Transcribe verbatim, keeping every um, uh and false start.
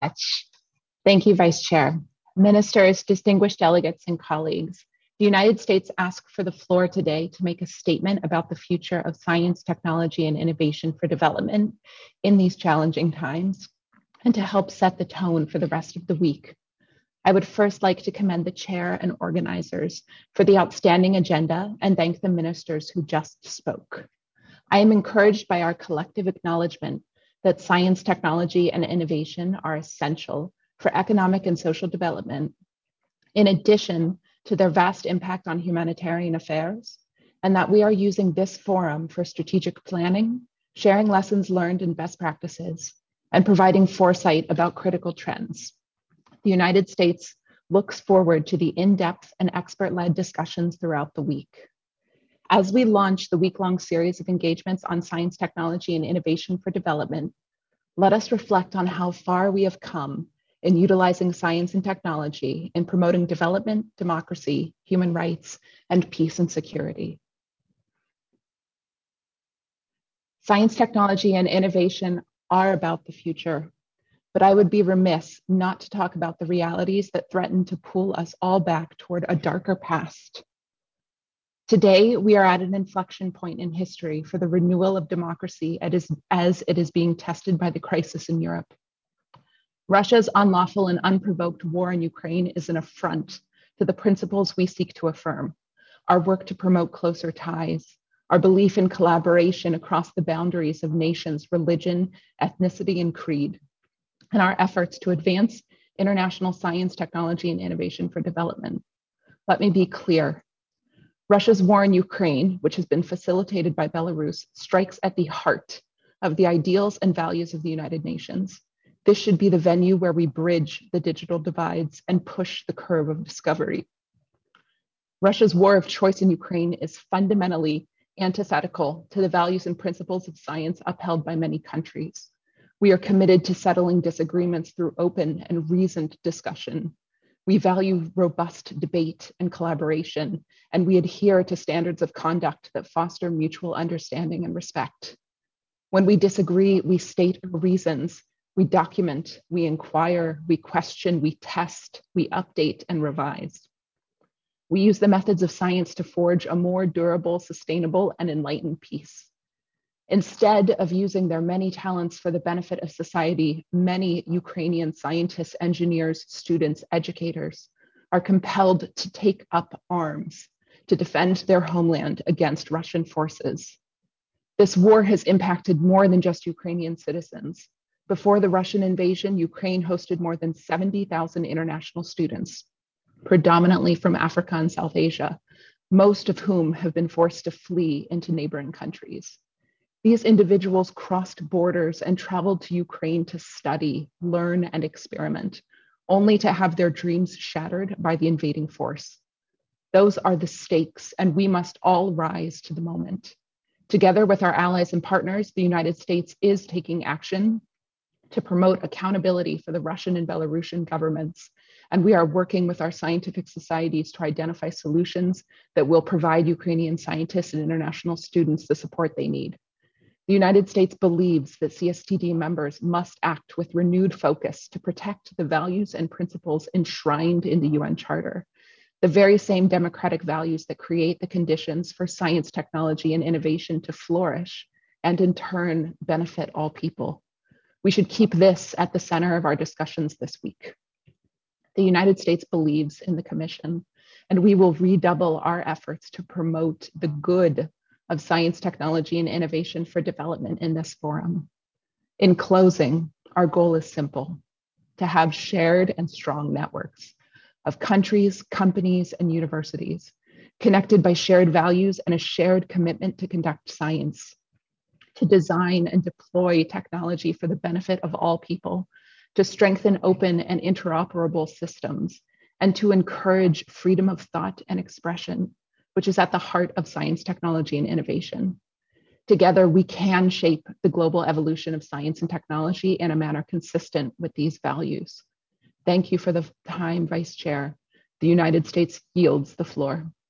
Much. Thank you, Vice Chair. Ministers, distinguished delegates, and colleagues, the United States asks for the floor today to make a statement about the future of science, technology, and innovation for development in these challenging times, and to help set the tone for the rest of the week. I would first like to commend the chair and organizers for the outstanding agenda and thank the ministers who just spoke. I am encouraged by our collective acknowledgement that science, technology, and innovation are essential for economic and social development, in addition to their vast impact on humanitarian affairs, and that we are using this forum for strategic planning, sharing lessons learned and best practices, and providing foresight about critical trends. The United States looks forward to the in-depth and expert-led discussions throughout the week. As we launch the week-long series of engagements on science, technology, and innovation for development, let us reflect on how far we have come in utilizing science and technology in promoting development, democracy, human rights, and peace and security. Science, technology, and innovation are about the future, but I would be remiss not to talk about the realities that threaten to pull us all back toward a darker past. Today, we are at an inflection point in history for the renewal of democracy as it is being tested by the crisis in Europe. Russia's unlawful and unprovoked war in Ukraine is an affront to the principles we seek to affirm, our work to promote closer ties, our belief in collaboration across the boundaries of nations, religion, ethnicity, and creed, and our efforts to advance international science, technology, and innovation for development. Let me be clear. Russia's war in Ukraine, which has been facilitated by Belarus, strikes at the heart of the ideals and values of the United Nations. This should be the venue where we bridge the digital divides and push the curve of discovery. Russia's war of choice in Ukraine is fundamentally antithetical to the values and principles of science upheld by many countries. We are committed to settling disagreements through open and reasoned discussion. We value robust debate and collaboration, and we adhere to standards of conduct that foster mutual understanding and respect. When we disagree, we state our reasons, we document, we inquire, we question, we test, we update and revise. We use the methods of science to forge a more durable, sustainable, and enlightened peace. Instead of using their many talents for the benefit of society, many Ukrainian scientists, engineers, students, educators are compelled to take up arms to defend their homeland against Russian forces. This war has impacted more than just Ukrainian citizens. Before the Russian invasion, Ukraine hosted more than seventy thousand international students, predominantly from Africa and South Asia, most of whom have been forced to flee into neighboring countries. These individuals crossed borders and traveled to Ukraine to study, learn, and experiment, only to have their dreams shattered by the invading force. Those are the stakes, and we must all rise to the moment. Together with our allies and partners, the United States is taking action to promote accountability for the Russian and Belarusian governments, and we are working with our scientific societies to identify solutions that will provide Ukrainian scientists and international students the support they need. The United States believes that C S T D members must act with renewed focus to protect the values and principles enshrined in the U N Charter, the very same democratic values that create the conditions for science, technology, and innovation to flourish and in turn benefit all people. We should keep this at the center of our discussions this week. The United States believes in the Commission, and we will redouble our efforts to promote the good of science, technology, and innovation for development in this forum. In closing, our goal is simple: to have shared and strong networks of countries, companies, and universities connected by shared values and a shared commitment to conduct science, to design and deploy technology for the benefit of all people, to strengthen open and interoperable systems, and to encourage freedom of thought and expression, which is at the heart of science, technology, and innovation. Together, we can shape the global evolution of science and technology in a manner consistent with these values. Thank you for the time, Vice Chair. The United States yields the floor.